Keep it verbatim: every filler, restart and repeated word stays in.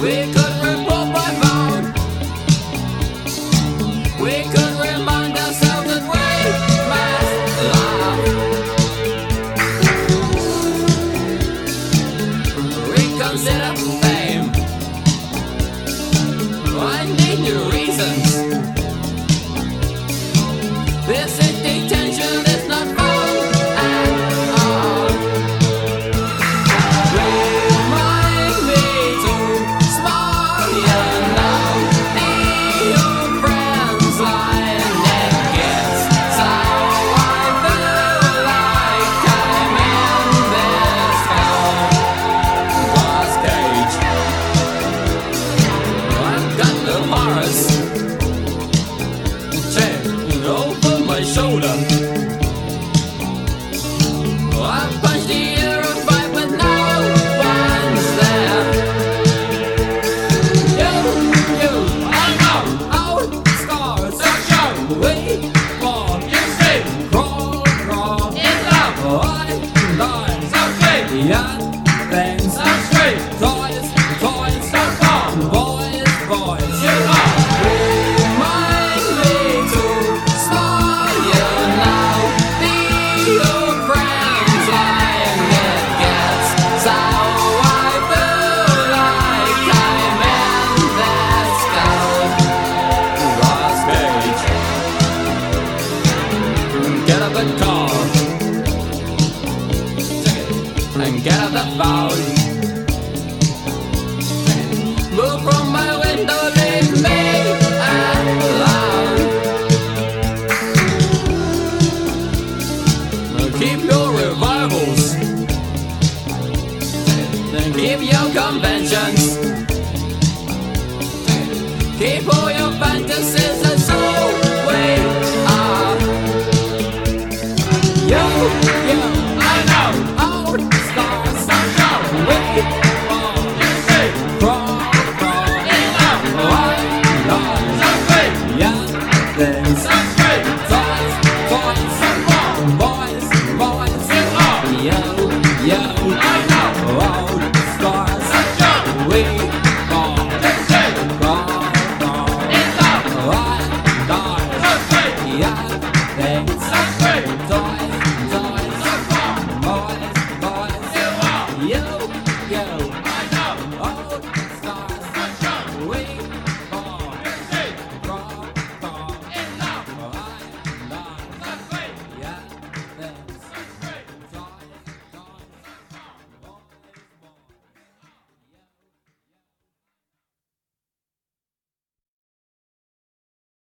We could report by phone. We could remind ourselves that we must love. Reconsider fame. I need new reasons. This is detention, it's not fun at all. Remind me to smile, you know. The old friends line, it gets so I feel like I'm in this old glass cage. I've got the virus. Check over my shoulder. I punched the air of fight, but no one's there. You, you, I know, old scars that show. We walk, you see, crawl, crawl in love. I die so sweet, young things so sweet. Toys, toys so far. Boys, boys, you are. Remind me to smile, you know. The old friends line, it gets so I feel like I'm in this cold glass cage. Get up and call. And get up the phone. Move from my window, leave me alone. Keep your revivals. Then keep your conventions. Keep all your fantasies